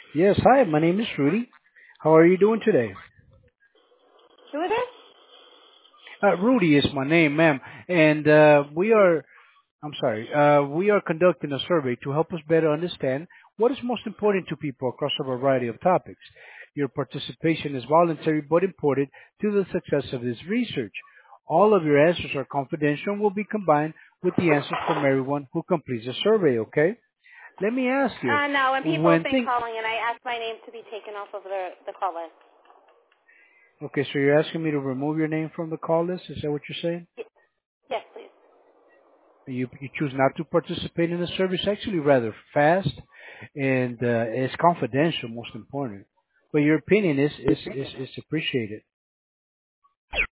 Yes, hi, my name is Rudy. How are you doing today? Who is this? Rudy is my name, ma'am, and we are conducting a survey to help us better understand what is most important to people across a variety of topics. Your participation is voluntary but important to the success of this research. All of your answers are confidential and will be combined with the answers from everyone who completes the survey, okay? Let me ask you, No, when people have when been think, calling and I asked my name to be taken off of the call list. okay, so you're asking me to remove your name from the call list? Is that what you're saying? Yes, please. You choose not to participate in the service, actually rather fast, and it's confidential, most important. But your opinion is appreciated.